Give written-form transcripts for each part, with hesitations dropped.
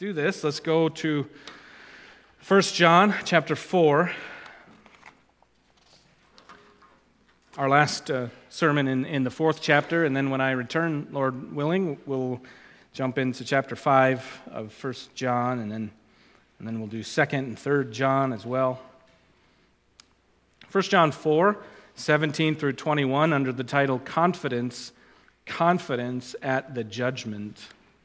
Do this. Let's go to 1 John chapter 4. Our last sermon in the fourth chapter, and then when I return, Lord willing, we'll jump into chapter 5 of 1 John, and then we'll do 2nd and 3rd John as well. 1 John 4, 17 through 21, under the title Confidence at the Judgment.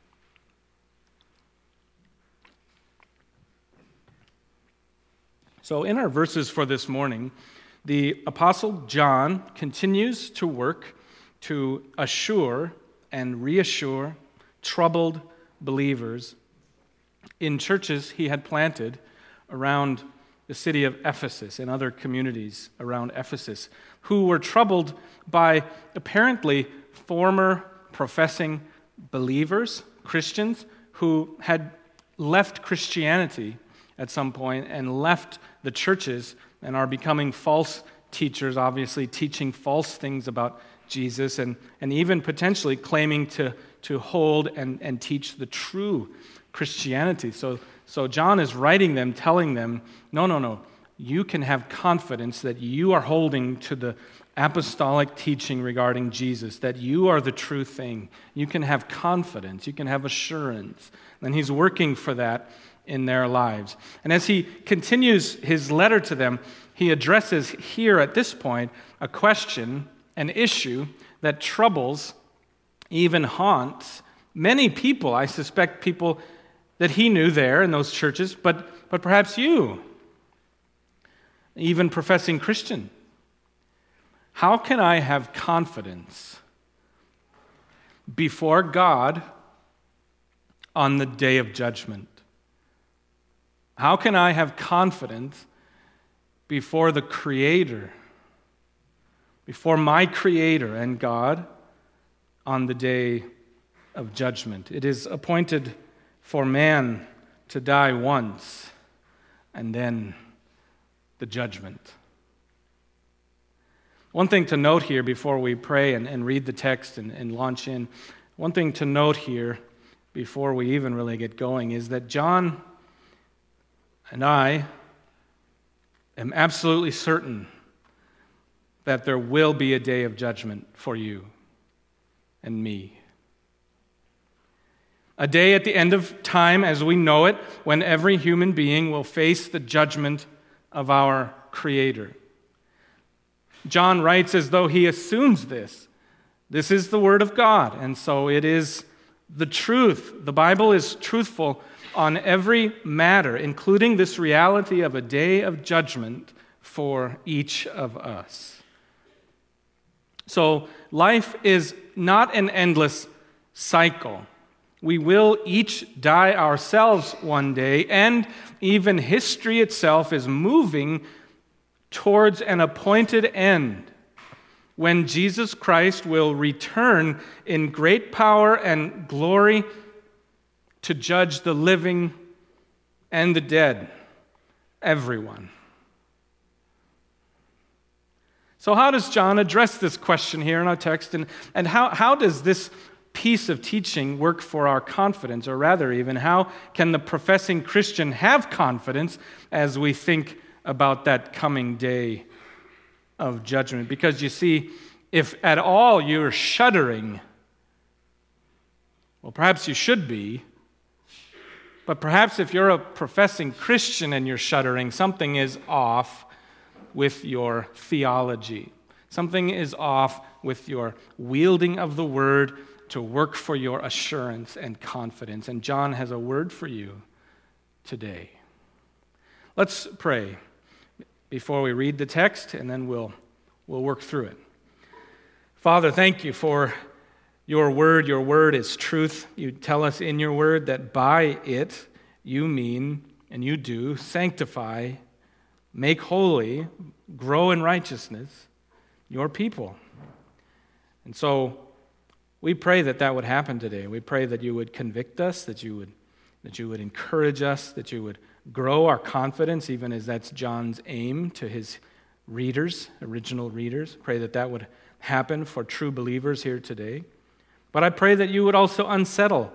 So in our verses for this morning, the Apostle John continues to work to assure and reassure troubled believers in churches he had planted around the city of Ephesus and other communities around Ephesus, who were troubled by apparently former professing believers, Christians, who had left Christianity at some point and left the churches and are becoming false teachers, obviously teaching false things about Jesus and even potentially claiming to hold and teach the true Christianity. So John is writing them, telling them, no, you can have confidence that you are holding to the apostolic teaching regarding Jesus, that you are the true thing. You can have confidence, you can have assurance. And he's working for that in their lives. And as he continues his letter to them, he addresses here at this point a question, an issue that troubles, even haunts many people. I suspect people that he knew there in those churches, but perhaps you, even professing Christian. How can I have confidence before God on the day of judgment? How can I have confidence before the Creator, before my Creator and God on the day of judgment? It is appointed for man to die once, and then the judgment. One thing to note here before we pray and read the text and launch in, one thing to note here before we even really get going is that John and I am absolutely certain that there will be a day of judgment for you and me. A day at the end of time as we know it, when every human being will face the judgment of our Creator. John writes as though he assumes this. This is the Word of God, and so it is the truth. The Bible is truthful on every matter, including this reality of a day of judgment for each of us. So life is not an endless cycle. We will each die ourselves one day, and even history itself is moving towards an appointed end when Jesus Christ will return in great power and glory to judge the living and the dead, everyone. So how does John address this question here in our text, and how does this piece of teaching work for our confidence, or rather even how can the professing Christian have confidence as we think about that coming day of judgment? Because you see, if at all you're shuddering, well, perhaps you should be, but perhaps if you're a professing Christian and you're shuddering, something is off with your theology. Something is off with your wielding of the word to work for your assurance and confidence. And John has a word for you today. Let's pray before we read the text, and then we'll work through it. Father, thank you for your word. Your word is truth. You tell us in your word that by it you mean, and you do, sanctify, make holy, grow in righteousness your people. And so we pray that would happen today. We pray that you would convict us, that you would encourage us, that you would grow our confidence, even as that's John's aim to his readers, original readers. Pray that would happen for true believers here today. But I pray that you would also unsettle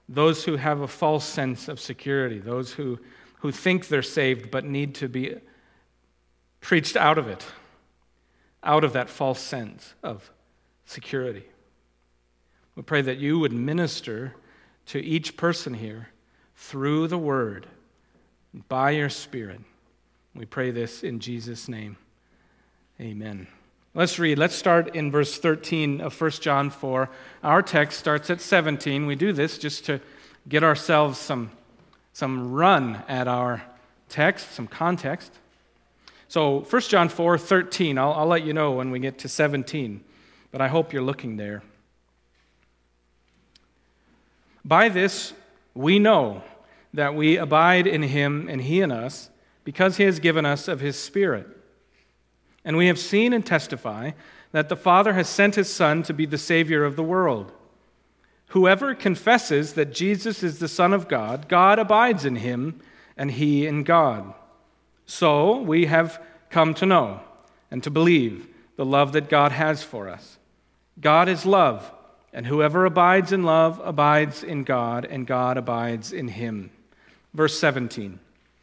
those who have a false sense of security, those who think they're saved but need to be preached out of it, out of that false sense of security. We pray that you would minister to each person here through the Word, by your Spirit. We pray this in Jesus' name. Amen. Let's read. Let's start in verse 13 of 1 John 4. Our text starts at 17. We do this just to get ourselves some run at our text, some context. So 1 John 4:13, I'll let you know when we get to 17, but I hope you're looking there. By this we know that we abide in him and he in us, because he has given us of his Spirit. And we have seen and testify that the Father has sent his Son to be the Savior of the world. Whoever confesses that Jesus is the Son of God, God abides in him, and he in God. So we have come to know and to believe the love that God has for us. God is love, and whoever abides in love abides in God, and God abides in him. Verse 17.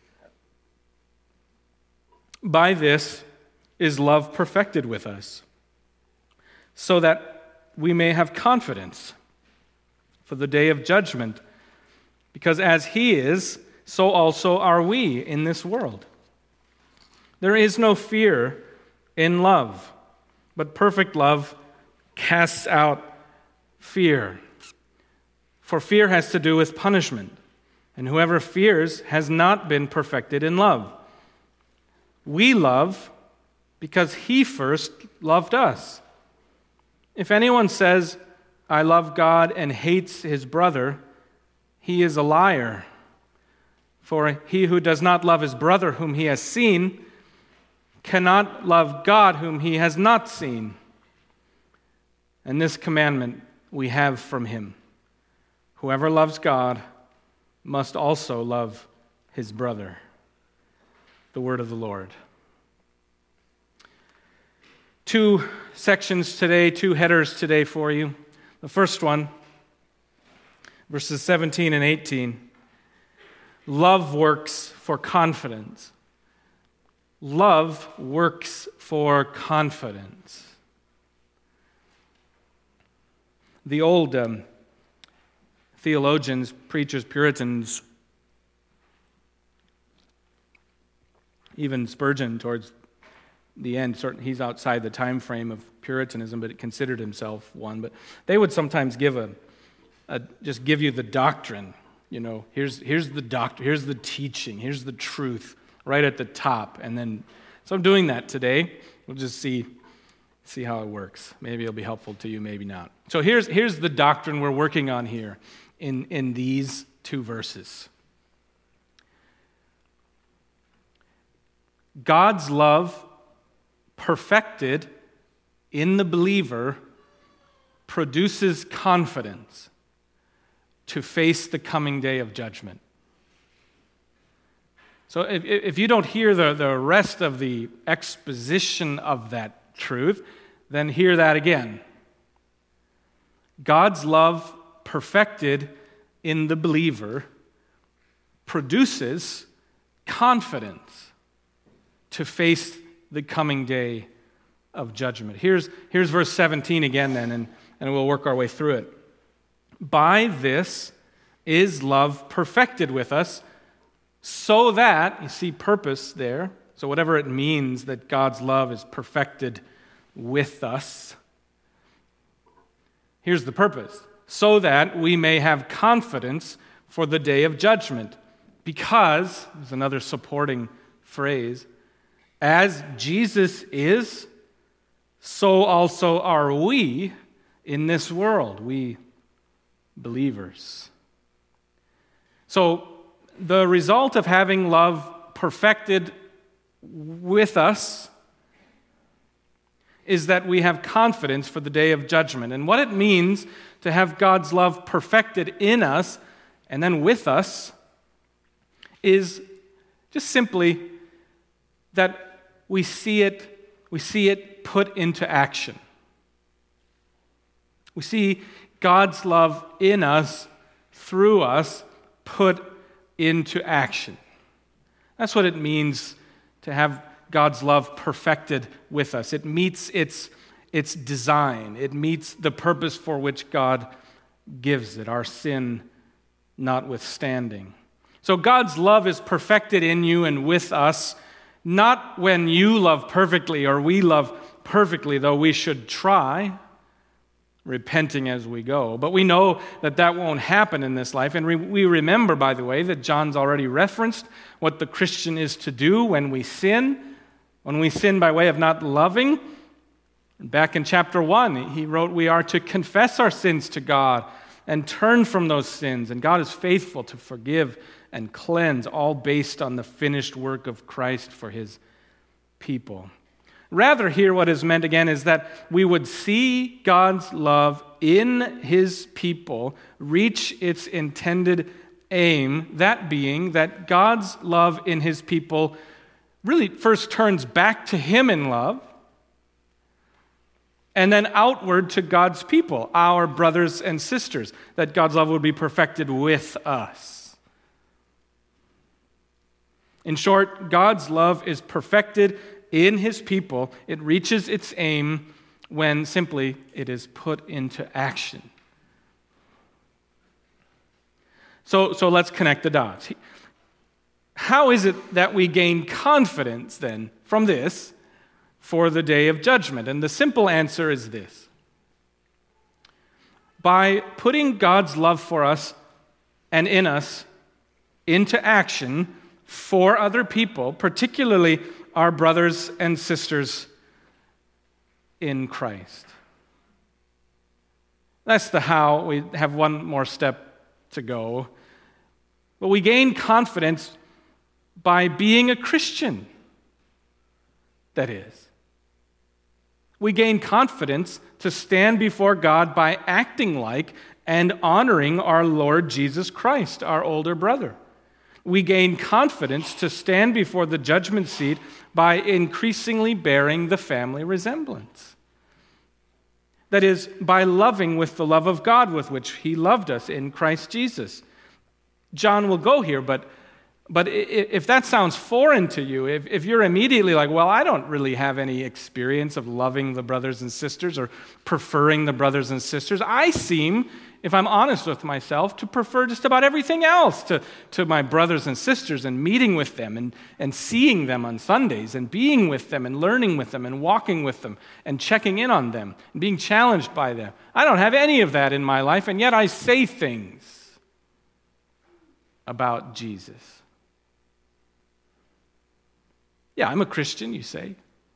By this is love perfected with us, so that we may have confidence for the day of judgment, because as he is, so also are we in this world. There is no fear in love, but perfect love casts out fear. For fear has to do with punishment, and whoever fears has not been perfected in love. We love because he first loved us. If anyone says, I love God and hates his brother, he is a liar. For he who does not love his brother whom he has seen cannot love God whom he has not seen. And this commandment we have from him: whoever loves God must also love his brother. The word of the Lord. Two sections today, two headers today for you. The first one, verses 17 and 18. Love works for confidence. Love works for confidence. The old theologians, preachers, Puritans, even Spurgeon towards the end, he's outside the time frame of Puritanism, but considered himself one. But they would sometimes give just give you the doctrine. You know, here's the doctrine, here's the teaching, here's the truth, right at the top. And then, so I'm doing that today. We'll just see how it works. Maybe it'll be helpful to you, maybe not. So here's the doctrine we're working on here in these two verses. God's love perfected in the believer produces confidence to face the coming day of judgment. So if you don't hear the rest of the exposition of that truth, then hear that again. God's love perfected in the believer produces confidence to face the coming day of judgment. Here's verse 17 again then, and we'll work our way through it. By this is love perfected with us, so that, you see purpose there, so whatever it means that God's love is perfected with us, here's the purpose: so that we may have confidence for the day of judgment. Because, there's another supporting phrase, as Jesus is, so also are we in this world, we believers. So, the result of having love perfected with us is that we have confidence for the day of judgment. And what it means to have God's love perfected in us and then with us is just simply that we see it put into action. We see God's love in us through us, put into action. That's what it means to have God's love perfected with us. It meets its design. It meets the purpose for which God gives it, our sin notwithstanding. So God's love is perfected in you and with us, not when you love perfectly or we love perfectly, though we should try, repenting as we go. But we know that won't happen in this life. And we remember, by the way, that John's already referenced what the Christian is to do when we sin by way of not loving. Back in chapter 1, he wrote, we are to confess our sins to God and turn from those sins. And God is faithful to forgive and cleanse, all based on the finished work of Christ for his people. Rather, here what is meant again is that we would see God's love in his people reach its intended aim, that being that God's love in his people really first turns back to him in love, and then outward to God's people, our brothers and sisters, that God's love would be perfected with us. In short, God's love is perfected in his people. It reaches its aim when simply it is put into action. So let's connect the dots. How is it that we gain confidence then from this for the day of judgment? And the simple answer is this: by putting God's love for us and in us into action for other people, particularly our brothers and sisters in Christ. That's the how. We have one more step to go. But we gain confidence by being a Christian, that is. We gain confidence to stand before God by acting like and honoring our Lord Jesus Christ, our older brother. We gain confidence to stand before the judgment seat by increasingly bearing the family resemblance. That is, by loving with the love of God with which he loved us in Christ Jesus. John will go here, but if that sounds foreign to you, if you're immediately like, well, I don't really have any experience of loving the brothers and sisters or preferring the brothers and sisters, I seem, if I'm honest with myself, to prefer just about everything else to my brothers and sisters, and meeting with them and seeing them on Sundays and being with them and learning with them and walking with them and checking in on them and being challenged by them. I don't have any of that in my life, and yet I say things about Jesus. Yeah, I'm a Christian, you say.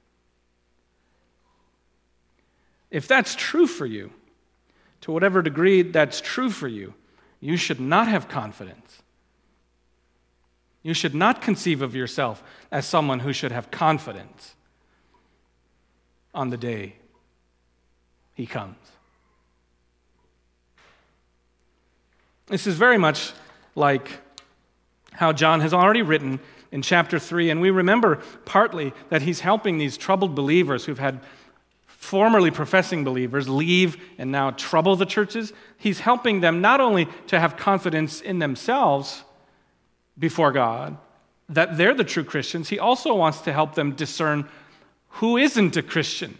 If that's true for you, to whatever degree that's true for you, you should not have confidence. You should not conceive of yourself as someone who should have confidence on the day he comes. This is very much like how John has already written in chapter 3, and we remember partly that he's helping these troubled believers who've had formerly professing believers leave and now trouble the churches. He's helping them not only to have confidence in themselves before God, that they're the true Christians, he also wants to help them discern who isn't a Christian.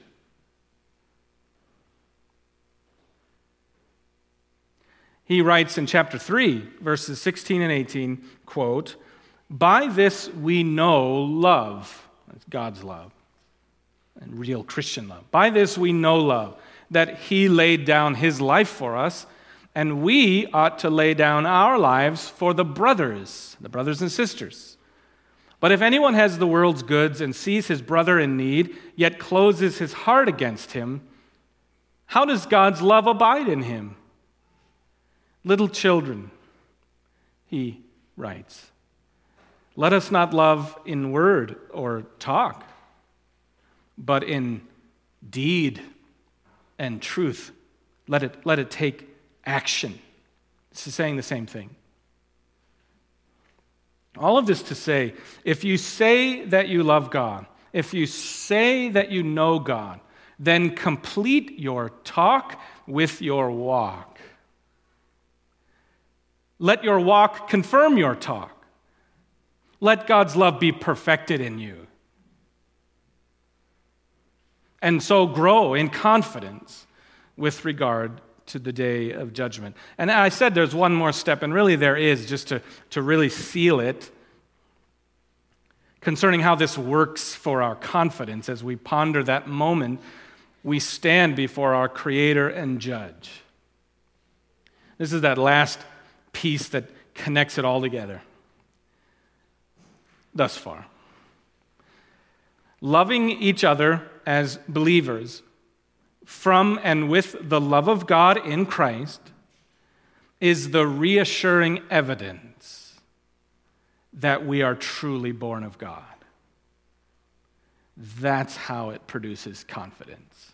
He writes in chapter 3, verses 16 and 18, quote, "By this we know love," that's God's love, and real Christian love. "By this we know love, that he laid down his life for us, and we ought to lay down our lives for the brothers and sisters. But if anyone has the world's goods and sees his brother in need, yet closes his heart against him, how does God's love abide in him? Little children," he writes, "let us not love in word or talk, but in deed and truth. Let it take action." This is saying the same thing. All of this to say, if you say that you love God, if you say that you know God, then complete your talk with your walk. Let your walk confirm your talk. Let God's love be perfected in you. And so grow in confidence with regard to the day of judgment. And I said there's one more step, and really there is, just to really seal it, concerning how this works for our confidence as we ponder that moment we stand before our Creator and Judge. This is that last piece that connects it all together thus far. Loving each other as believers from and with the love of God in Christ is the reassuring evidence that we are truly born of God. That's how it produces confidence.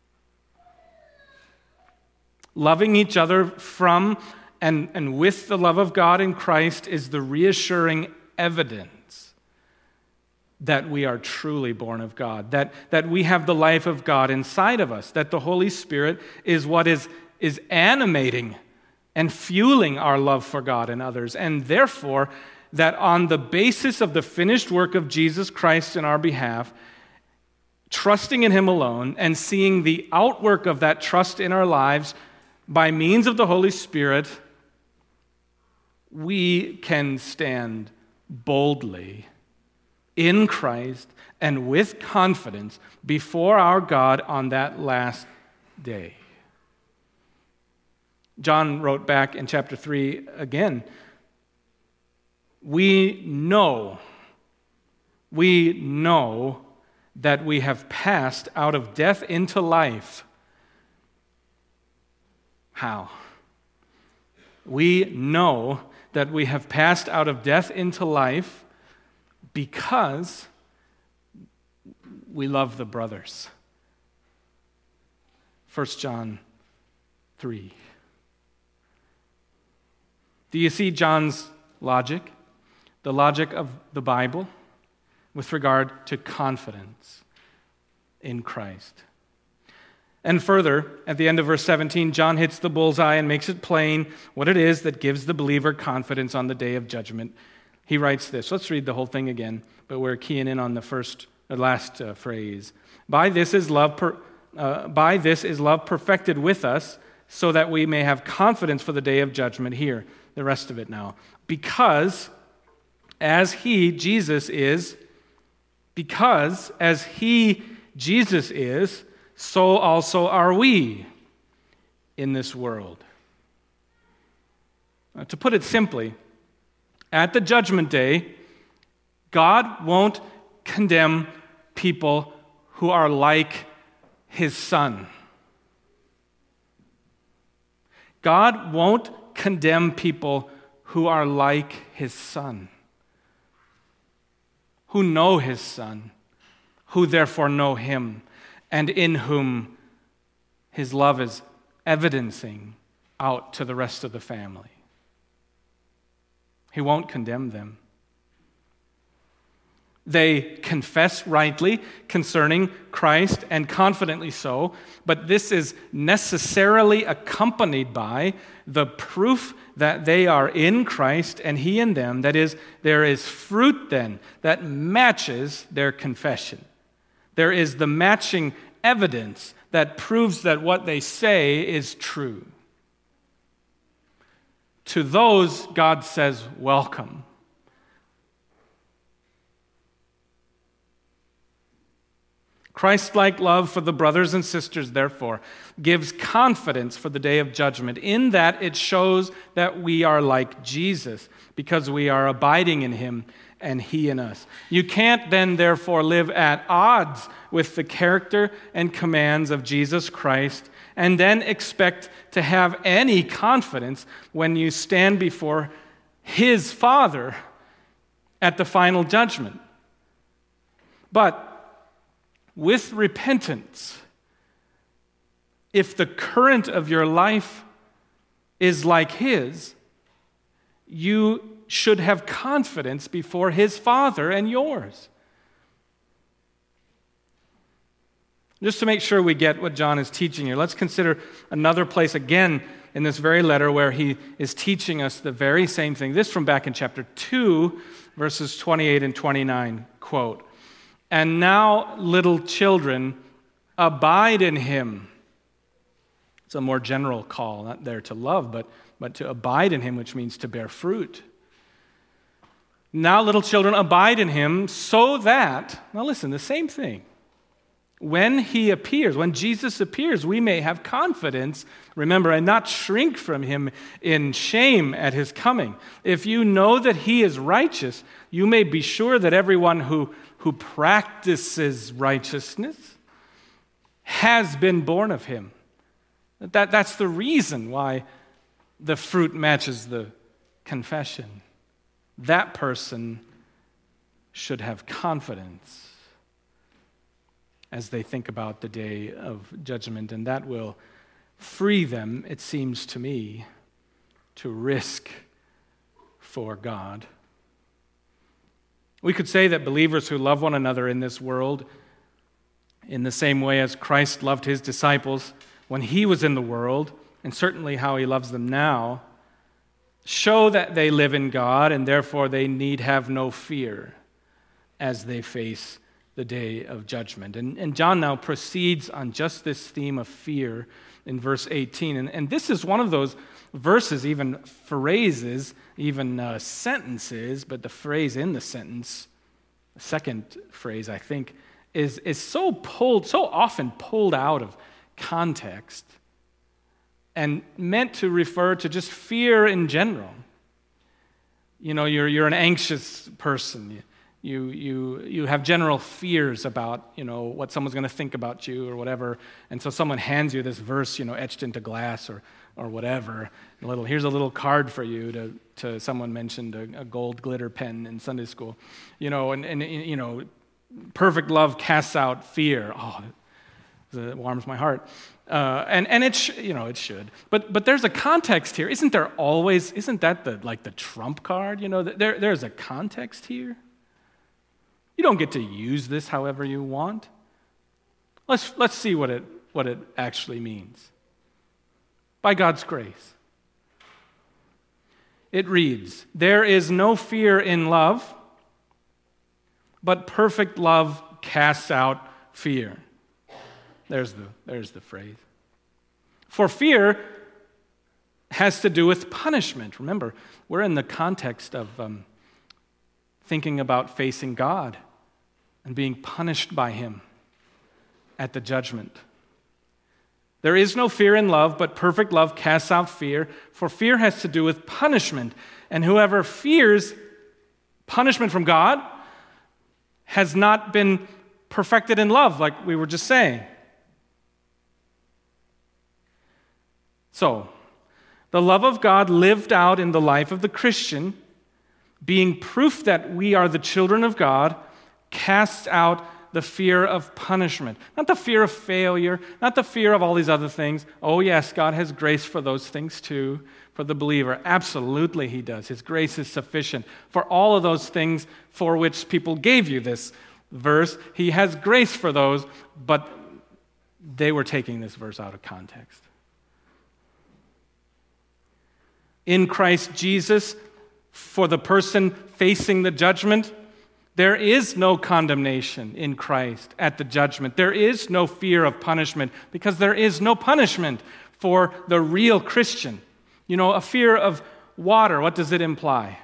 Loving each other from and with the love of God in Christ is the reassuring evidence that we are truly born of God, that we have the life of God inside of us, that the Holy Spirit is what is animating and fueling our love for God and others, and therefore that on the basis of the finished work of Jesus Christ in our behalf, trusting in Him alone and seeing the outwork of that trust in our lives by means of the Holy Spirit, we can stand boldly in Christ and with confidence before our God on that last day. John wrote back in chapter 3 again, we know that we have passed out of death into life. How? We know that we have passed out of death into life because we love the brothers. 1 John 3. Do you see John's logic? The logic of the Bible with regard to confidence in Christ. And further, at the end of verse 17, John hits the bullseye and makes it plain what it is that gives the believer confidence on the day of judgment. He writes this. Let's read the whole thing again, but we're keying in on the last phrase. By this is love perfected with us, so that we may have confidence for the day of judgment. Here, the rest of it now. Because as He, Jesus, is, so also are we in this world. To put it simply, at the judgment day, God won't condemn people who are like His Son. God won't condemn people who are like His Son, who know His Son, who therefore know Him, and in whom His love is evidencing out to the rest of the family. He won't condemn them. They confess rightly concerning Christ, and confidently so, but this is necessarily accompanied by the proof that they are in Christ and He in them. That is, there is fruit then that matches their confession. There is the matching evidence that proves that what they say is true. To those, God says, welcome. Christ-like love for the brothers and sisters, therefore, gives confidence for the day of judgment, in that it shows that we are like Jesus, because we are abiding in Him and He in us. You can't then, therefore, live at odds with the character and commands of Jesus Christ and then expect to have any confidence when you stand before His Father at the final judgment. But with repentance, if the current of your life is like His, you should have confidence before His Father and yours. Just to make sure we get what John is teaching here, let's consider another place again in this very letter where he is teaching us the very same thing. This from back in chapter 2, verses 28 and 29, quote, "And now, little children, abide in him." It's a more general call, not there to love, but to abide in him, which means to bear fruit. "Now, little children, abide in him so that," now listen, the same thing, "when he appears, when Jesus appears, we may have confidence, remember, and not shrink from him in shame at his coming. If you know that he is righteous, you may be sure that everyone who practices righteousness has been born of him." That's the reason why the fruit matches the confession. That person should have confidence as they think about the day of judgment, and that will free them, it seems to me, to risk for God. We could say that believers who love one another in this world, in the same way as Christ loved his disciples when he was in the world, and certainly how he loves them now, show that they live in God, and therefore they need have no fear as they face the day of judgment. And John now proceeds on just this theme of fear in verse 18. And this is one of those verses, even phrases, even sentences, but the phrase in the sentence, the second phrase, I think, is so often pulled out of context and meant to refer to just fear in general. You know, you're an anxious person. You have general fears about, what someone's going to think about you or whatever. And so someone hands you this verse, etched into glass or whatever. Here's a little card for you to someone mentioned a gold glitter pen in Sunday school. And perfect love casts out fear. Oh, it warms my heart. And it should. But there's a context here. Isn't that the trump card? There's a context here. You don't get to use this however you want. Let's see what it actually means. By God's grace. It reads, "There is no fear in love, but perfect love casts out fear." There's the phrase. For fear has to do with punishment. Remember, we're in the context of thinking about facing God and being punished by him at the judgment. There is no fear in love, but perfect love casts out fear, for fear has to do with punishment. And whoever fears punishment from God has not been perfected in love, like we were just saying. So, the love of God lived out in the life of the Christian, being proof that we are the children of God, casts out the fear of punishment. Not the fear of failure, not the fear of all these other things. Oh yes, God has grace for those things too, for the believer. Absolutely he does. His grace is sufficient for all of those things for which people gave you this verse. He has grace for those, but they were taking this verse out of context. In Christ Jesus, for the person facing the judgment, there is no condemnation in Christ at the judgment. There is no fear of punishment because there is no punishment for the real Christian. A fear of water, what does it imply?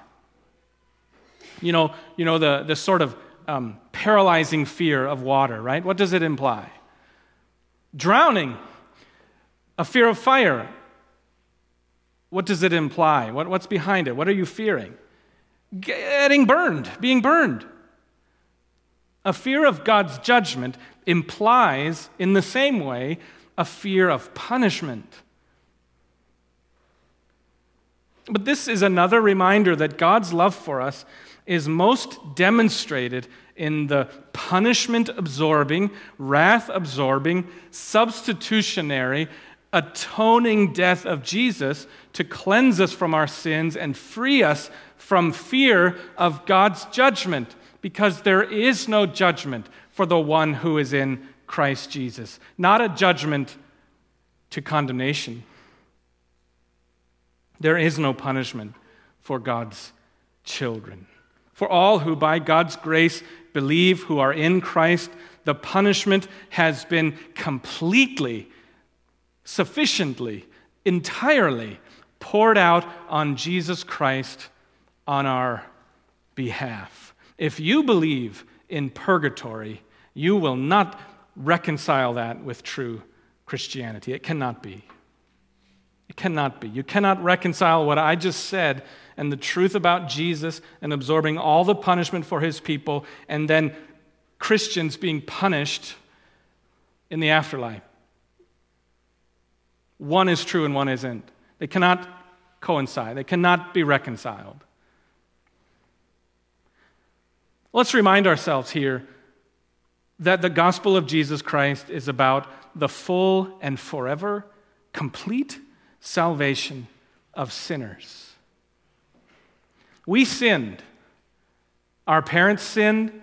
The sort of paralyzing fear of water, right? What does it imply? Drowning, a fear of fire. What does it imply? What's behind it? What are you fearing? Being burned. A fear of God's judgment implies, in the same way, a fear of punishment. But this is another reminder that God's love for us is most demonstrated in the punishment-absorbing, wrath-absorbing, substitutionary, atoning death of Jesus to cleanse us from our sins and free us from fear of God's judgment, because there is no judgment for the one who is in Christ Jesus. Not a judgment to condemnation, There is no punishment for God's children. For all who by God's grace believe, who are in Christ, the punishment has been completely, sufficiently, entirely poured out on Jesus Christ on our behalf. If you believe in purgatory, you will not reconcile that with true Christianity. It cannot be. It cannot be. You cannot reconcile what I just said and the truth about Jesus and absorbing all the punishment for his people and then Christians being punished in the afterlife. One is true and one isn't. They cannot coincide. They cannot be reconciled. Let's remind ourselves here that the gospel of Jesus Christ is about the full and forever, complete salvation of sinners. We sinned. Our parents sinned.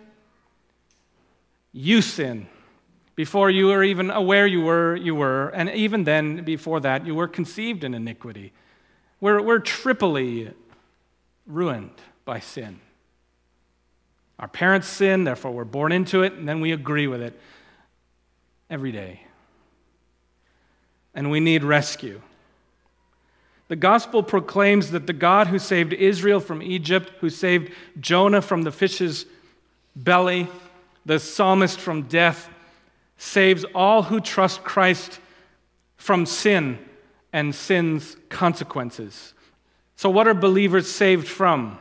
You sinned. Before you were even aware you were. And even then, before that, you were conceived in iniquity. We're triply ruined by sin. Our parents sin, therefore we're born into it, and then we agree with it every day. And we need rescue. The gospel proclaims that the God who saved Israel from Egypt, who saved Jonah from the fish's belly, the psalmist from death, saves all who trust Christ from sin and sin's consequences. So what are believers saved from?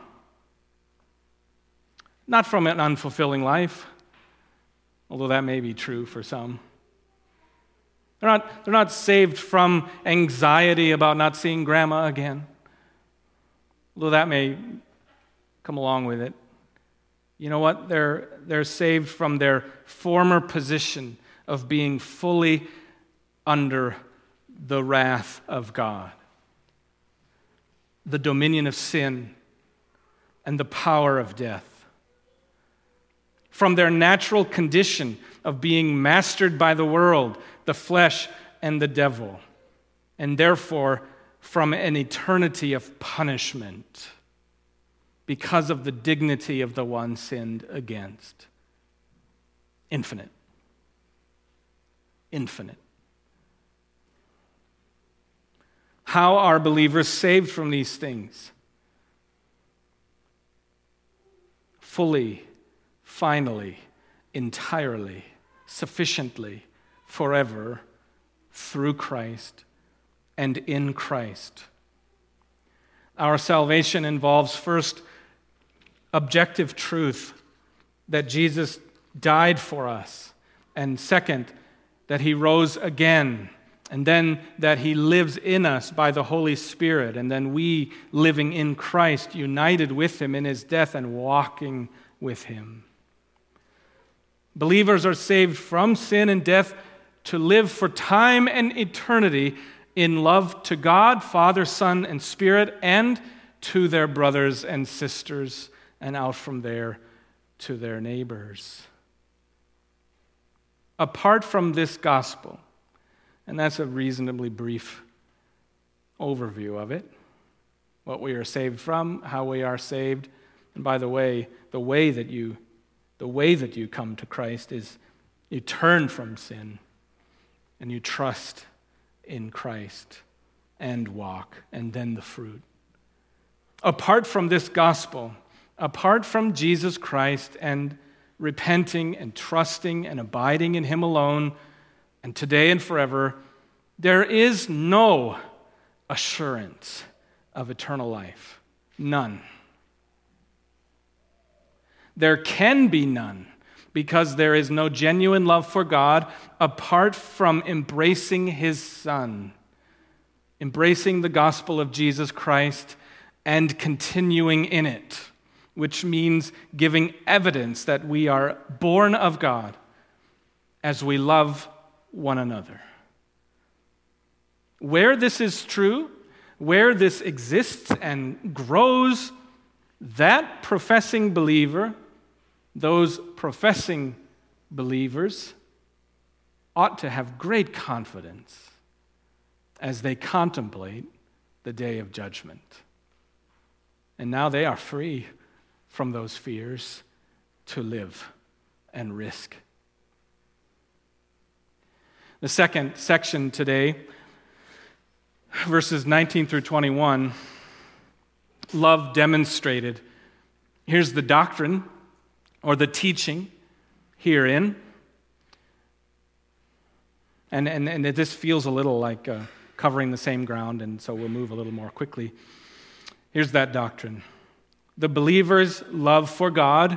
Not from an unfulfilling life, although that may be true for some. They're not saved from anxiety about not seeing grandma again, although that may come along with it. You know what? They're saved from their former position of being fully under the wrath of God, the dominion of sin, and the power of death. From their natural condition of being mastered by the world, the flesh, and the devil, and therefore from an eternity of punishment because of the dignity of the one sinned against. Infinite. Infinite. How are believers saved from these things? Fully, finally, entirely, sufficiently, forever, through Christ and in Christ. Our salvation involves first objective truth that Jesus died for us, and second, that he rose again, and then that he lives in us by the Holy Spirit, and then we living in Christ, united with him in his death and walking with him. Believers are saved from sin and death to live for time and eternity in love to God, Father, Son, and Spirit, and to their brothers and sisters, and out from there to their neighbors. Apart from this gospel, and that's a reasonably brief overview of it, what we are saved from, how we are saved, and by the way that you come to Christ is you turn from sin and you trust in Christ and walk, and then the fruit. Apart from this gospel, apart from Jesus Christ and repenting and trusting and abiding in him alone, and today and forever, there is no assurance of eternal life. None. There can be none, because there is no genuine love for God apart from embracing his Son, embracing the gospel of Jesus Christ and continuing in it, which means giving evidence that we are born of God as we love one another. Where this is true, where this exists and grows, that professing believer, those professing believers, ought to have great confidence as they contemplate the day of judgment. And now they are free from those fears to live and risk. The second section today, verses 19 through 21, love demonstrated. Here's the doctrine or the teaching herein. And this feels a little like covering the same ground, and so we'll move a little more quickly. Here's that doctrine. The believer's love for God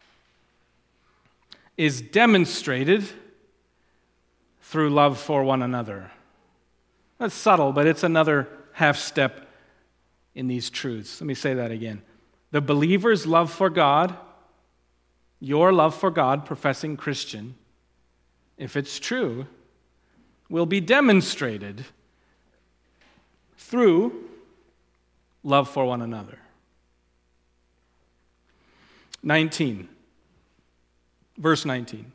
is demonstrated through love for one another. That's subtle, but it's another half step in these truths. Let me say that again. The believer's love for God, your love for God, professing Christian, if it's true, will be demonstrated through love for one another. 19. Verse 19.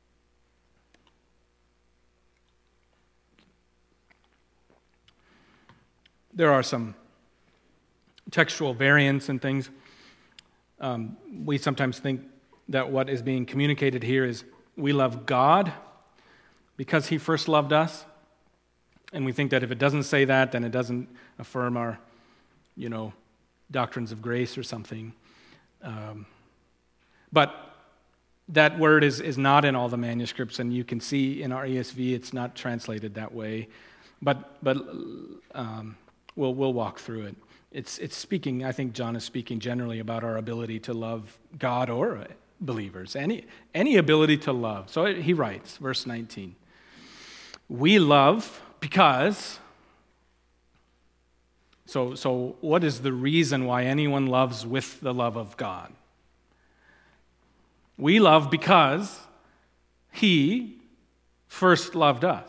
There are some textual variants and things. We sometimes think that what is being communicated here is we love God because He first loved us. And we think that if it doesn't say that, then it doesn't affirm our, doctrines of grace or something. But that word is not in all the manuscripts, and you can see in our ESV it's not translated that way. But we'll walk through it. It's speaking. I think John is speaking generally about our ability to love God or believers, any ability to love. So he writes, verse 19, we love because. So what is the reason why anyone loves with the love of God? We love because He first loved us.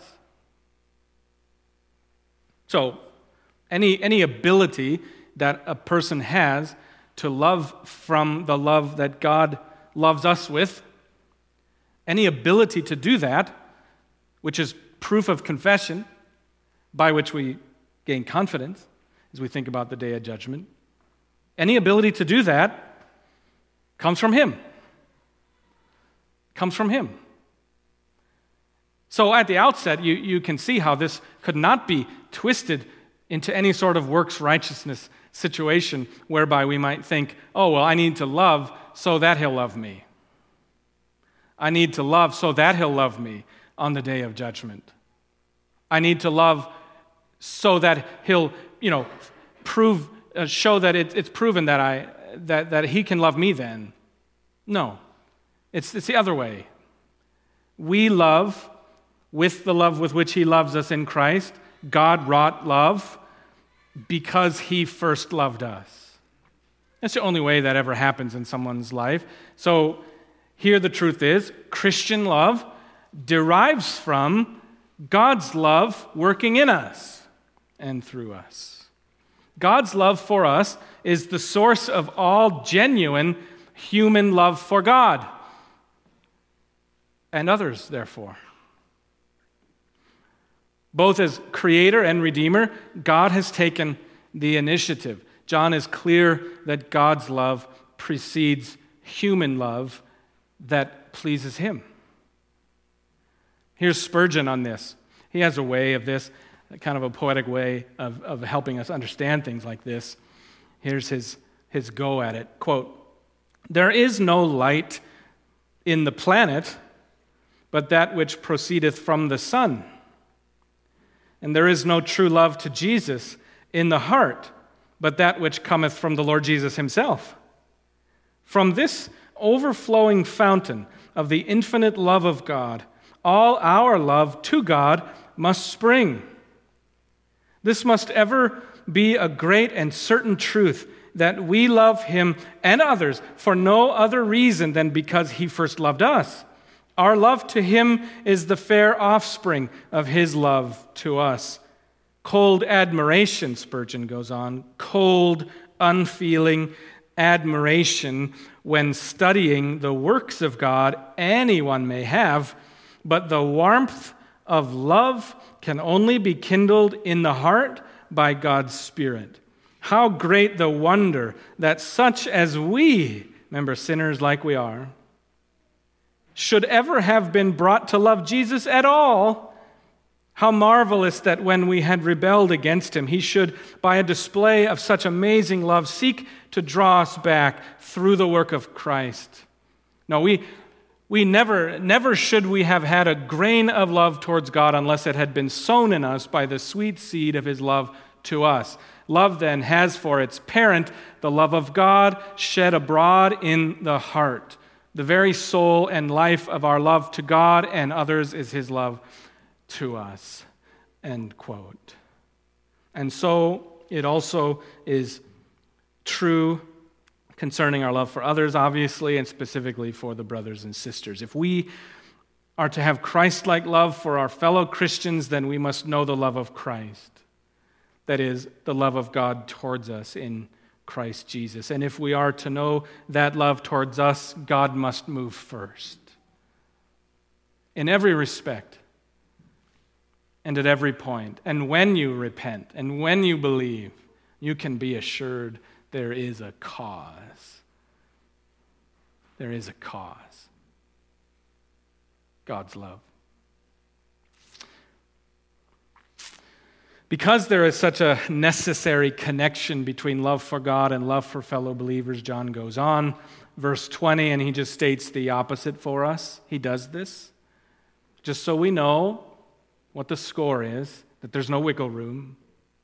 So any ability that a person has to love from the love that God loves us with, any ability to do that, which is proof of confession, by which we gain confidence as we think about the day of judgment, any ability to do that comes from Him. Comes from Him. So at the outset, you can see how this could not be twisted into any sort of works righteousness situation whereby we might think, oh, well, I need to love so that He'll love me. I need to love so that He'll love me on the day of judgment. I need to love so that He'll, show that it's proven that He can love me then. No. It's the other way. We love with the love with which He loves us in Christ. God wrought love because He first loved us. That's the only way that ever happens in someone's life. So here the truth is, Christian love derives from God's love working in us and through us. God's love for us is the source of all genuine human love for God and others, therefore. Both as Creator and Redeemer, God has taken the initiative. John is clear that God's love precedes human love that pleases Him. Here's Spurgeon on this. He has a way of this, kind of a poetic way of helping us understand things like this. Here's his go at it. Quote, "There is no light in the planet but that which proceedeth from the sun. And there is no true love to Jesus in the heart, but that which cometh from the Lord Jesus Himself. From this overflowing fountain of the infinite love of God, all our love to God must spring. This must ever be a great and certain truth, that we love Him and others for no other reason than because He first loved us. Our love to Him is the fair offspring of His love to us. Cold admiration," Spurgeon goes on, "cold, unfeeling admiration when studying the works of God anyone may have, but the warmth of love can only be kindled in the heart by God's Spirit. How great the wonder that such as we, remember, sinners like we are, should ever have been brought to love Jesus at all. How marvelous that when we had rebelled against him, he should, by a display of such amazing love, seek to draw us back through the work of Christ. No, we never should we have had a grain of love towards God unless it had been sown in us by the sweet seed of his love to us. Love then has for its parent the love of God shed abroad in the heart. The very soul and life of our love to God and others is his love to us. End quote. And so it also is true concerning our love for others, obviously, and specifically for the brothers and sisters. If we are to have Christ-like love for our fellow Christians, then we must know the love of Christ. That is, the love of God towards us in Christ Jesus. And if we are to know that love towards us, God must move first. In every respect and at every point. And when you repent and when you believe, you can be assured there is a cause. There is a cause. God's love. Because there is such a necessary connection between love for God and love for fellow believers, John goes on, verse 20, and he just states the opposite for us. He does this just so we know what the score is, that there's no wiggle room.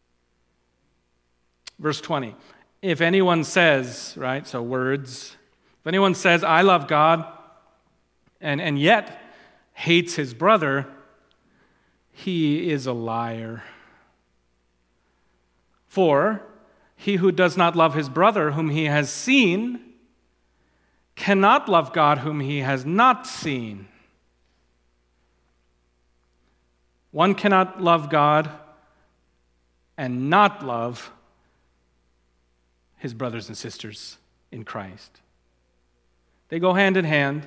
Verse 20, if anyone says, right, so words, if anyone says, I love God, and yet hates his brother, he is a liar. For he who does not love his brother whom he has seen cannot love God whom he has not seen. One cannot love God and not love his brothers and sisters in Christ. They go hand in hand.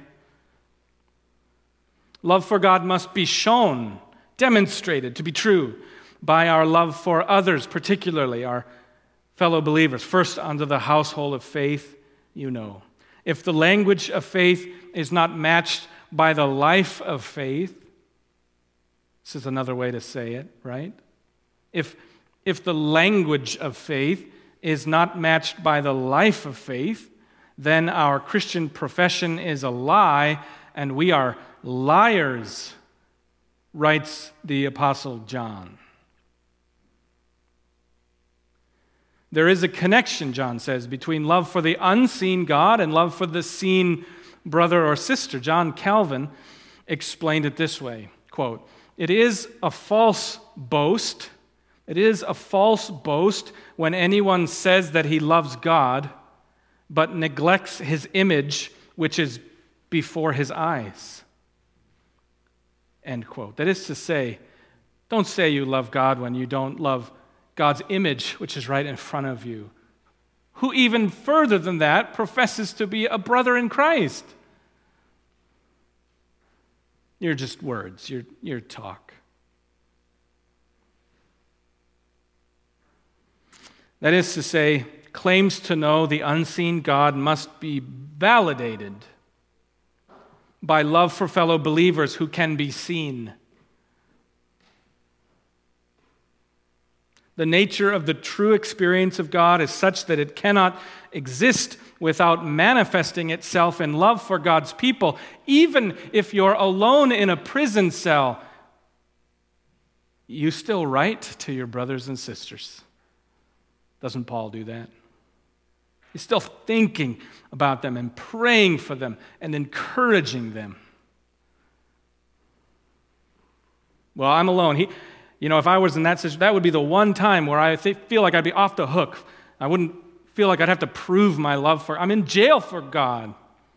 Love for God must be shown, demonstrated to be true by our love for others, particularly our fellow believers. First, under the household of faith, you know. If the language of faith is not matched by the life of faith, this is another way to say it, right? If the language of faith is not matched by the life of faith, then our Christian profession is a lie, and we are liars, writes the Apostle John. There is a connection, John says, between love for the unseen God and love for the seen brother or sister. John Calvin explained it this way, quote, it is a false boast when anyone says that he loves God, but neglects his image, which is before his eyes. End quote. That is to say, don't say you love God when you don't love God's image, which is right in front of you, who even further than that professes to be a brother in Christ. You're just words, your talk. That is to say, claims to know the unseen God must be validated by love for fellow believers who can be seen. The nature of the true experience of God is such that it cannot exist without manifesting itself in love for God's people. Even if you're alone in a prison cell, you still write to your brothers and sisters. Doesn't Paul do that? He's still thinking about them and praying for them and encouraging them. Well, I'm alone. If I was in that situation, that would be the one time where I feel like I'd be off the hook. I wouldn't feel like I'd have to prove my love for. I'm in jail for God.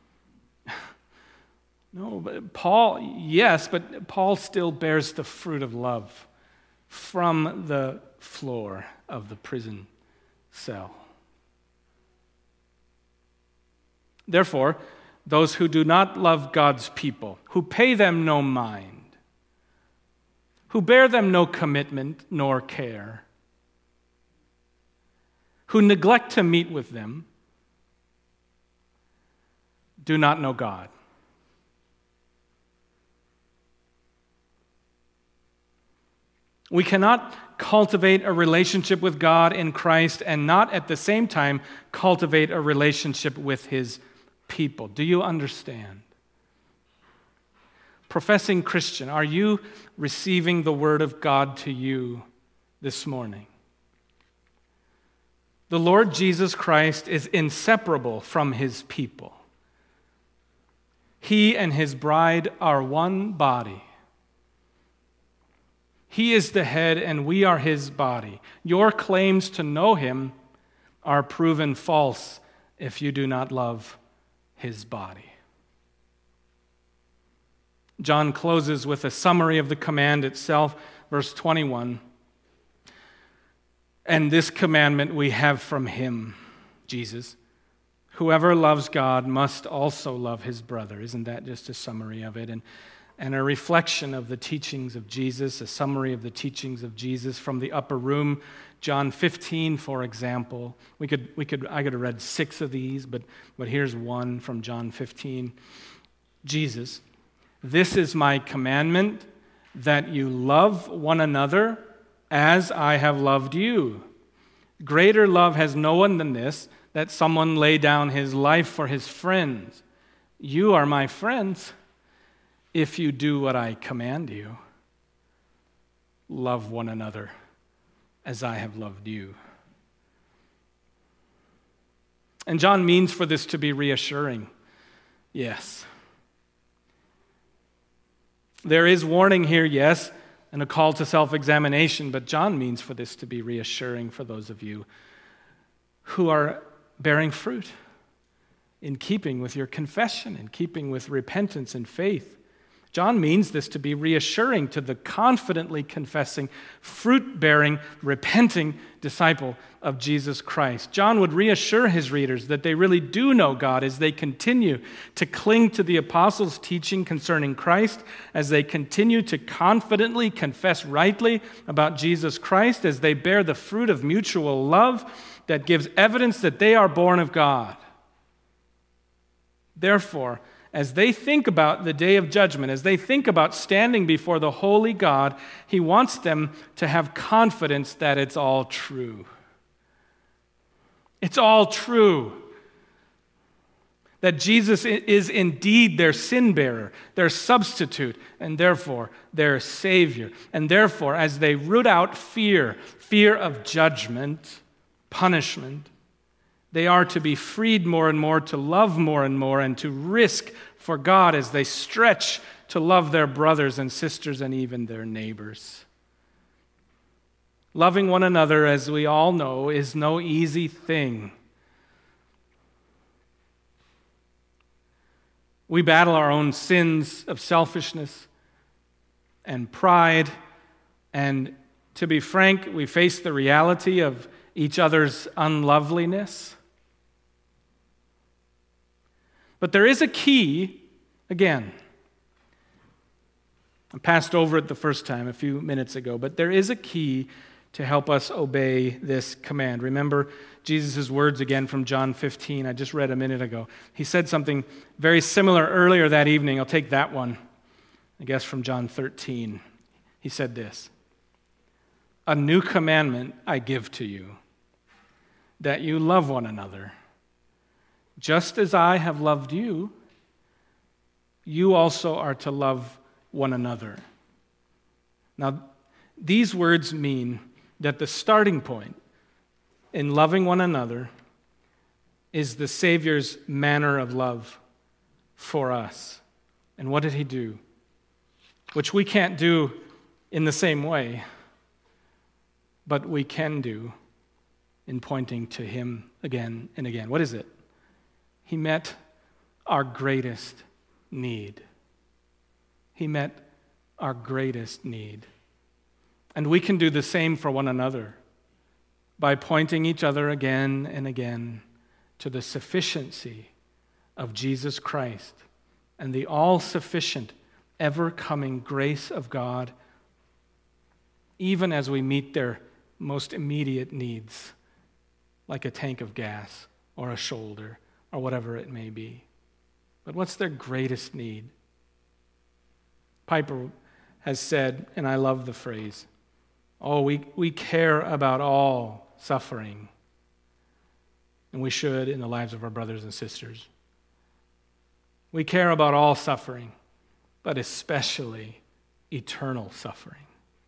No, but Paul still bears the fruit of love from the floor of the prison cell. Therefore, those who do not love God's people, who pay them no mind, who bear them no commitment nor care, who neglect to meet with them do not know God. We cannot cultivate a relationship with God in Christ and not at the same time cultivate a relationship with His people. Do you understand? Professing Christian, are you receiving the Word of God to you this morning? The Lord Jesus Christ is inseparable from His people. He and His bride are one body. He is the head and we are His body. Your claims to know Him are proven false if you do not love His body. John closes with a summary of the command itself, verse 21. And this commandment we have from Him, Jesus. Whoever loves God must also love his brother. Isn't that just a summary of it? And a reflection of the teachings of Jesus, a summary of the teachings of Jesus from the upper room. John 15, for example. I could have read 6 of these, but here's one from John 15. Jesus, this is my commandment, that you love one another as I have loved you. Greater love has no one than this, that someone lay down his life for his friends. You are my friends if you do what I command you. Love one another as I have loved you. And John means for this to be reassuring. Yes. There is warning here, yes, and a call to self-examination, but John means for this to be reassuring for those of you who are bearing fruit in keeping with your confession, in keeping with repentance and faith. John means this to be reassuring to the confidently confessing, fruit-bearing, repenting disciple of Jesus Christ. John would reassure his readers that they really do know God as they continue to cling to the apostles' teaching concerning Christ, as they continue to confidently confess rightly about Jesus Christ, as they bear the fruit of mutual love that gives evidence that they are born of God. Therefore, as they think about the day of judgment, as they think about standing before the holy God, he wants them to have confidence that it's all true. It's all true. That Jesus is indeed their sin bearer, their substitute, and therefore their Savior. And therefore, as they root out fear of judgment, punishment, they are to be freed more and more, to love more and to risk for God as they stretch to love their brothers and sisters and even their neighbors. Loving one another, as we all know, is no easy thing. We battle our own sins of selfishness and pride, and to be frank, we face the reality of each other's unloveliness. But there is a key, again, I passed over it the first time a few minutes ago, but there is a key to help us obey this command. Remember Jesus' words again from John 15, I just read a minute ago. He said something very similar earlier that evening. I'll take that one, I guess from John 13. He said this, "A new commandment I give to you, that you love one another. Just as I have loved you, you also are to love one another." Now, these words mean that the starting point in loving one another is the Savior's manner of love for us. And what did he do? Which we can't do in the same way, but we can do in pointing to him again and again. What is it? He met our greatest need. He met our greatest need. And we can do the same for one another by pointing each other again and again to the sufficiency of Jesus Christ and the all-sufficient, ever-coming grace of God, even as we meet their most immediate needs like a tank of gas or a shoulder or whatever it may be. But what's their greatest need? Piper has said, and I love the phrase, we care about all suffering, and we should in the lives of our brothers and sisters. We care about all suffering, but especially eternal suffering.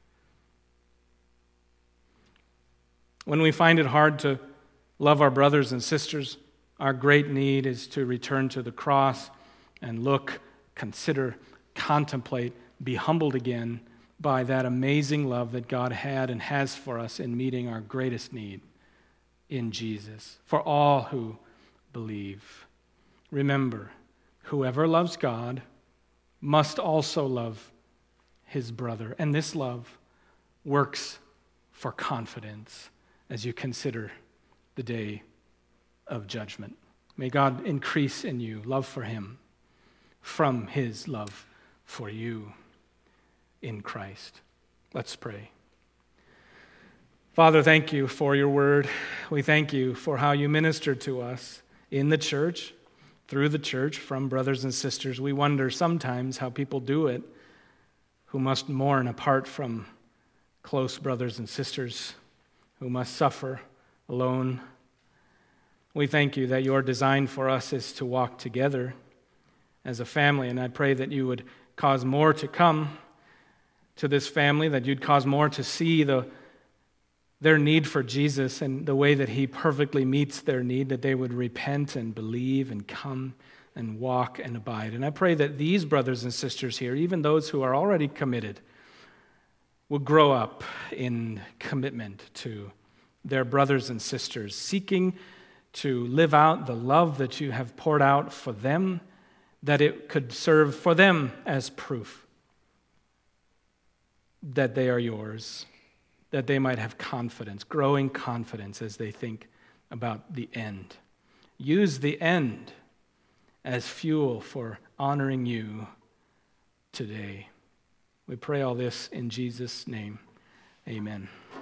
When we find it hard to love our brothers and sisters, our great need is to return to the cross and look, consider, contemplate, be humbled again by that amazing love that God had and has for us in meeting our greatest need in Jesus, for all who believe. Remember, whoever loves God must also love his brother, and this love works for confidence as you consider the day of judgment. May God increase in you love for him from his love for you in Christ. Let's pray. Father, thank you for your word. We thank you for how you ministered to us in the church, through the church, from brothers and sisters. We wonder sometimes how people do it who must mourn apart from close brothers and sisters, who must suffer alone. We thank you that your design for us is to walk together as a family, and I pray that you would cause more to come to this family, that you'd cause more to see their need for Jesus and the way that he perfectly meets their need, that they would repent and believe and come and walk and abide. And I pray that these brothers and sisters here, even those who are already committed, will grow up in commitment to their brothers and sisters, seeking to live out the love that you have poured out for them, that it could serve for them as proof that they are yours, that they might have confidence, growing confidence as they think about the end. Use the end as fuel for honoring you today. We pray all this in Jesus' name. Amen.